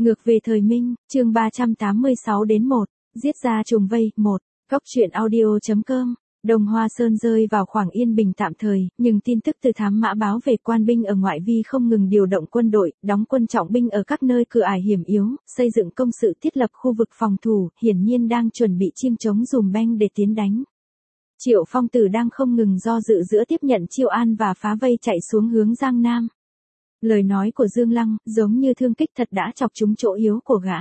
Ngược về thời Minh, chương 386 đến 1, giết ra trùng vây, 1, góc truyện audio.com. Đồng Hoa Sơn rơi vào khoảng yên bình tạm thời, nhưng tin tức từ thám mã báo về quan binh ở ngoại vi không ngừng điều động quân đội, đóng quân trọng binh ở các nơi cửa ải hiểm yếu, xây dựng công sự thiết lập khu vực phòng thủ, hiển nhiên đang chuẩn bị chiêng trống dùm beng để tiến đánh. Triệu Phong Tử đang không ngừng do dự giữa tiếp nhận Chiêu An và phá vây chạy xuống hướng Giang Nam. Lời nói của Dương Lăng, giống như thương kích thật đã chọc trúng chỗ yếu của gã.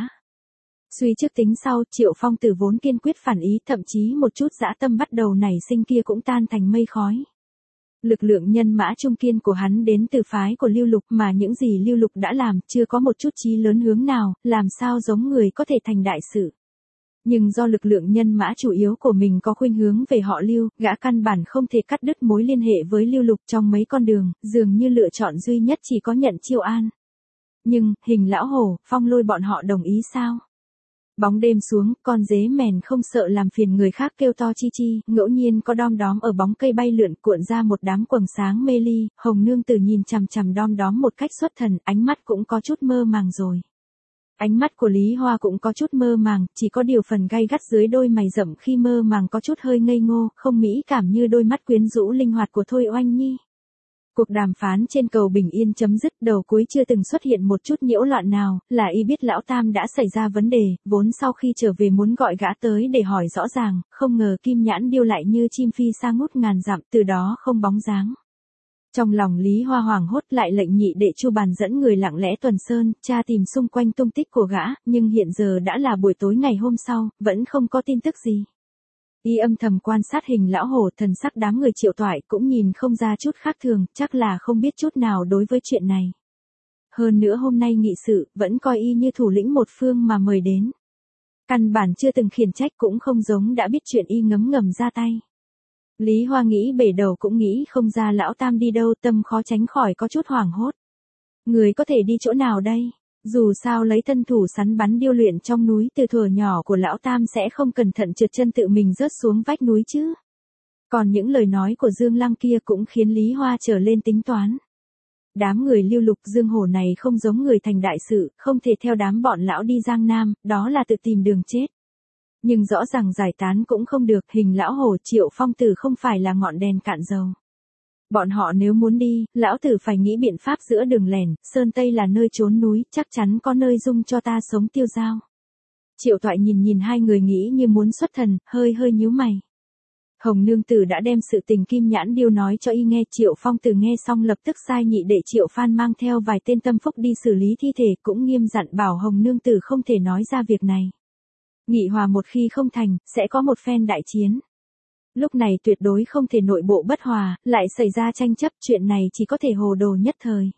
Suy trước tính sau, Triệu Phong Tử vốn kiên quyết phản ý, thậm chí một chút dã tâm bắt đầu nảy sinh kia cũng tan thành mây khói. Lực lượng nhân mã trung kiên của hắn đến từ phái của Lưu Lục, mà những gì Lưu Lục đã làm chưa có một chút chí lớn hướng nào, làm sao giống người có thể thành đại sự. Nhưng do lực lượng nhân mã chủ yếu của mình có khuynh hướng về họ Lưu, gã căn bản không thể cắt đứt mối liên hệ với Lưu Lục trong mấy con đường, dường như lựa chọn duy nhất chỉ có nhận Chiêu An. Nhưng, Hình Lão Hổ, Phong Lôi bọn họ đồng ý sao? Bóng đêm xuống, con dế mèn không sợ làm phiền người khác kêu to chi chi, ngẫu nhiên có đom đóm ở bóng cây bay lượn cuộn ra một đám quầng sáng mê ly, Hồng Nương Tử nhìn chằm chằm đom đóm một cách xuất thần, ánh mắt cũng có chút mơ màng rồi. Ánh mắt của Lý Hoa cũng có chút mơ màng, chỉ có điều phần gay gắt dưới đôi mày rậm khi mơ màng có chút hơi ngây ngô, không mỹ cảm như đôi mắt quyến rũ linh hoạt của Thôi Oanh Nhi. Cuộc đàm phán trên cầu Bình Yên chấm dứt, đầu cuối chưa từng xuất hiện một chút nhiễu loạn nào, là y biết Lão Tam đã xảy ra vấn đề, vốn sau khi trở về muốn gọi gã tới để hỏi rõ ràng, không ngờ Kim Nhãn điêu lại như chim phi xa ngút ngàn dặm, từ đó không bóng dáng. Trong lòng Lý Hoa hoảng hốt, lại lệnh nhị đệ Chu Bàn dẫn người lặng lẽ tuần sơn, tra tìm xung quanh tung tích của gã, nhưng hiện giờ đã là buổi tối ngày hôm sau, vẫn không có tin tức gì. Y âm thầm quan sát Hình Lão Hổ, thần sắc đám người Triệu Toại cũng nhìn không ra chút khác thường, chắc là không biết chút nào đối với chuyện này. Hơn nữa hôm nay nghị sự, vẫn coi y như thủ lĩnh một phương mà mời đến. Căn bản chưa từng khiển trách, cũng không giống đã biết chuyện y ngấm ngầm ra tay. Lý Hoa nghĩ bể đầu cũng nghĩ không ra Lão Tam đi đâu, tâm khó tránh khỏi có chút hoảng hốt. Người có thể đi chỗ nào đây? Dù sao lấy thân thủ sắn bắn điêu luyện trong núi từ thuở nhỏ của Lão Tam sẽ không cẩn thận trượt chân tự mình rớt xuống vách núi chứ. Còn những lời nói của Dương Lăng kia cũng khiến Lý Hoa trở lên tính toán. Đám người Lưu Lục Dương Hổ này không giống người thành đại sự, không thể theo đám bọn lão đi Giang Nam, đó là tự tìm đường chết. Nhưng rõ ràng giải tán cũng không được, Hình Lão Hổ, Triệu Phong Tử không phải là ngọn đèn cạn dầu. Bọn họ nếu muốn đi, lão tử phải nghĩ biện pháp giữa đường lẻn, Sơn Tây là nơi trốn núi, chắc chắn có nơi dung cho ta sống tiêu dao. Triệu Toại nhìn hai người nghĩ như muốn xuất thần, hơi nhíu mày. Hồng Nương Tử đã đem sự tình Kim Nhãn điêu nói cho y nghe, Triệu Phong Tử nghe xong lập tức sai nhị đệ Triệu Phan mang theo vài tên tâm phúc đi xử lý thi thể, cũng nghiêm dặn bảo Hồng Nương Tử không thể nói ra việc này. Nghị hòa một khi không thành, sẽ có một phen đại chiến. Lúc này tuyệt đối không thể nội bộ bất hòa, lại xảy ra tranh chấp, chuyện này chỉ có thể hồ đồ nhất thời.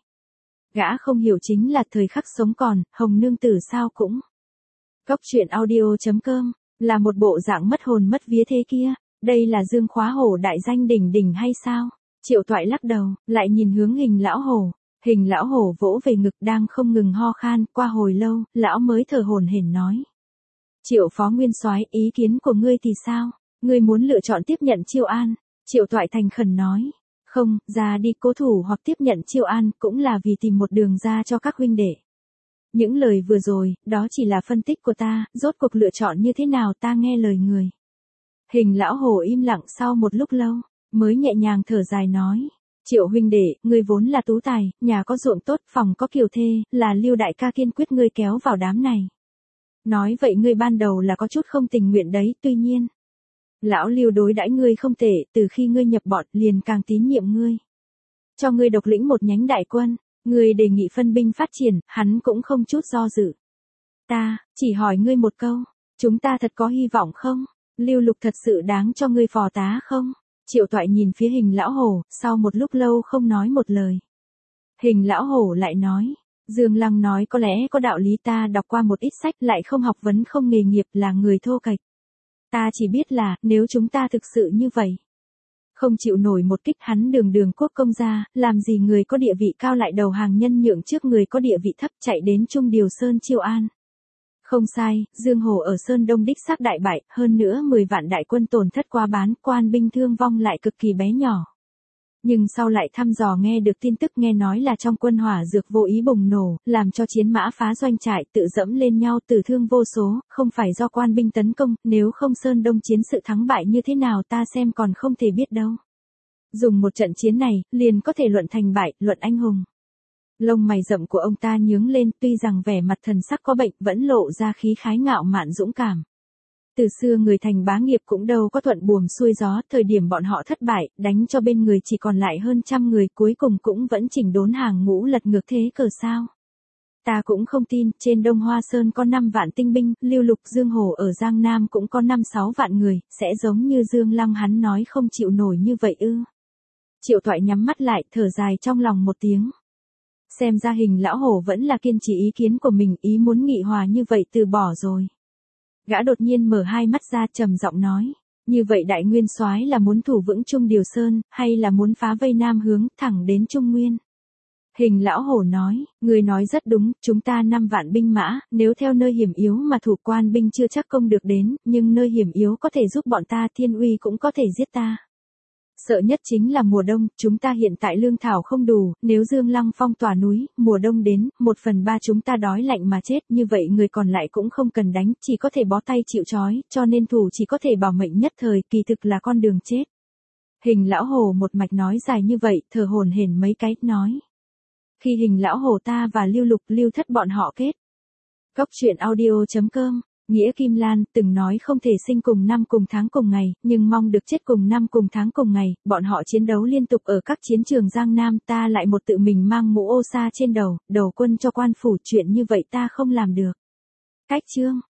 Gã không hiểu chính là thời khắc sống còn, Hồng Nương Tử sao cũng. Góc truyện audio.com, là một bộ dạng mất hồn mất vía thế kia, đây là Dương Khóa Hổ đại danh đỉnh đỉnh hay sao? Triệu Toại lắc đầu, lại nhìn hướng Hình Lão Hổ. Hình Lão Hổ vỗ về ngực đang không ngừng ho khan, qua hồi lâu, lão mới thở hổn hển nói. Triệu Phó Nguyên Soái, ý kiến của ngươi thì sao? Ngươi muốn lựa chọn tiếp nhận Chiêu An? Triệu Toại thành khẩn nói. Không, ra đi cố thủ hoặc tiếp nhận Chiêu An, cũng là vì tìm một đường ra cho các huynh đệ. Những lời vừa rồi, đó chỉ là phân tích của ta, rốt cuộc lựa chọn như thế nào ta nghe lời người. Hình Lão Hổ im lặng sau một lúc lâu, mới nhẹ nhàng thở dài nói. Triệu huynh đệ, ngươi vốn là tú tài, nhà có ruộng tốt, phòng có kiều thê, là Lưu đại ca kiên quyết ngươi kéo vào đám này. Nói vậy ngươi ban đầu là có chút không tình nguyện đấy, tuy nhiên. Lão Lưu đối đãi ngươi không tệ, từ khi ngươi nhập bọn liền càng tín nhiệm ngươi. Cho ngươi độc lĩnh một nhánh đại quân, ngươi đề nghị phân binh phát triển, hắn cũng không chút do dự. Ta, chỉ hỏi ngươi một câu, chúng ta thật có hy vọng không? Lưu Lục thật sự đáng cho ngươi phò tá không? Triệu Toại nhìn phía Hình Lão Hổ, sau một lúc lâu không nói một lời. Hình Lão Hổ lại nói. Dương Lăng nói có lẽ có đạo lý, ta đọc qua một ít sách, lại không học vấn không nghề nghiệp, là người thô kệch. Ta chỉ biết là, nếu chúng ta thực sự như vậy, không chịu nổi một kích hắn đường quốc công gia, làm gì người có địa vị cao lại đầu hàng nhân nhượng trước người có địa vị thấp, chạy đến Trung Điều Sơn Chiêu An. Không sai, Dương Hổ ở Sơn Đông đích xác đại bại, hơn nữa 10 vạn đại quân tổn thất qua bán, quan binh thương vong lại cực kỳ bé nhỏ. Nhưng sau lại thăm dò nghe được tin tức nghe nói là trong quân hỏa dược vô ý bùng nổ, làm cho chiến mã phá doanh trại tự dẫm lên nhau tử thương vô số, không phải do quan binh tấn công, nếu không Sơn Đông chiến sự thắng bại như thế nào ta xem còn không thể biết đâu. Dùng một trận chiến này, liền có thể luận thành bại, luận anh hùng. Lông mày rậm của ông ta nhướng lên, tuy rằng vẻ mặt thần sắc có bệnh, vẫn lộ ra khí khái ngạo mạn dũng cảm. Từ xưa người thành bá nghiệp cũng đâu có thuận buồm xuôi gió, thời điểm bọn họ thất bại, đánh cho bên người chỉ còn lại hơn trăm người, cuối cùng cũng vẫn chỉnh đốn hàng ngũ lật ngược thế cờ sao. Ta cũng không tin, trên Đông Hoa Sơn có 5 vạn tinh binh, Lưu Lục Dương Hổ ở Giang Nam cũng có 5-6 vạn người, sẽ giống như Dương Lăng hắn nói không chịu nổi như vậy ư. Triệu Toại nhắm mắt lại, thở dài trong lòng một tiếng. Xem ra Hình lão hổ vẫn là kiên trì ý kiến của mình, ý muốn nghị hòa như vậy từ bỏ rồi. Gã đột nhiên mở hai mắt ra trầm giọng nói, như vậy đại nguyên soái là muốn thủ vững Trung Điều Sơn, hay là muốn phá vây Nam hướng, thẳng đến Trung Nguyên? Hình lão hổ nói, người nói rất đúng, chúng ta 5 vạn binh mã, nếu theo nơi hiểm yếu mà thủ quan binh chưa chắc công được đến, nhưng nơi hiểm yếu có thể giúp bọn ta, Thiên Uy cũng có thể giết ta. Sợ nhất chính là mùa đông, chúng ta hiện tại lương thảo không đủ, nếu Dương Lăng phong tỏa núi, mùa đông đến, 1/3 chúng ta đói lạnh mà chết, như vậy người còn lại cũng không cần đánh, chỉ có thể bó tay chịu trói, cho nên thủ chỉ có thể bảo mệnh nhất thời, kỳ thực là con đường chết. Hình lão hổ một mạch nói dài như vậy, thở hổn hển mấy cái, nói. Khi Hình lão hổ ta và Lưu Lục Lưu Thất bọn họ kết. Cốc truyện audio.com Nghĩa Kim Lan từng nói không thể sinh cùng năm cùng tháng cùng ngày, nhưng mong được chết cùng năm cùng tháng cùng ngày, bọn họ chiến đấu liên tục ở các chiến trường Giang Nam, ta lại một tự mình mang mũ ô sa trên đầu, đầu quân cho quan phủ, chuyện như vậy ta không làm được. Cách chương